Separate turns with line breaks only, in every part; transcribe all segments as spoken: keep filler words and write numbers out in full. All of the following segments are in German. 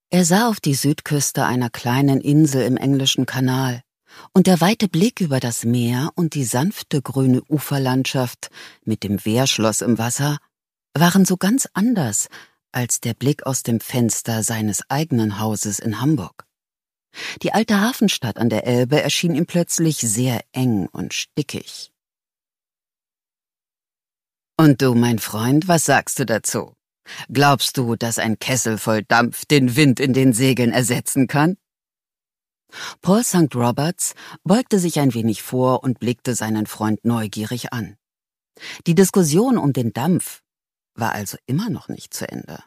Er sah auf die Südküste einer kleinen Insel im englischen Kanal, und der weite Blick über das Meer und die sanfte grüne Uferlandschaft mit dem Wehrschloss im Wasser waren so ganz anders als der Blick aus dem Fenster seines eigenen Hauses in Hamburg. Die alte Hafenstadt an der Elbe erschien ihm plötzlich sehr eng und stickig. »Und du, mein Freund, was sagst du dazu? Glaubst du, dass ein Kessel voll Dampf den Wind in den Segeln ersetzen kann?« Paul Sankt Roberts beugte sich ein wenig vor und blickte seinen Freund neugierig an. Die Diskussion um den Dampf war also immer noch nicht zu Ende.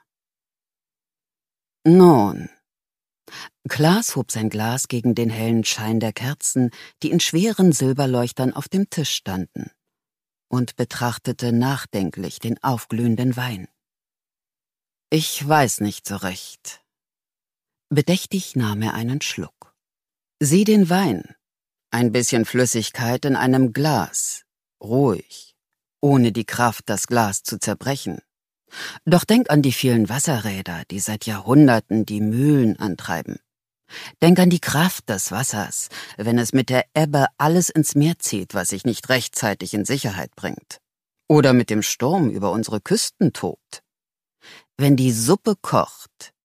»Nun«, Klaas hob sein Glas gegen den hellen Schein der Kerzen, die in schweren Silberleuchtern auf dem Tisch standen, und betrachtete nachdenklich den aufglühenden Wein. »Ich weiß nicht so recht.« Bedächtig nahm er einen Schluck. »Sieh den Wein. Ein bisschen Flüssigkeit in einem Glas. Ruhig. Ohne die Kraft, das Glas zu zerbrechen. Doch denk an die vielen Wasserräder, die seit Jahrhunderten die Mühlen antreiben. Denk an die Kraft des Wassers, wenn es mit der Ebbe alles ins Meer zieht, was sich nicht rechtzeitig in Sicherheit bringt. Oder mit dem Sturm über unsere Küsten tobt. Wenn die Suppe kocht,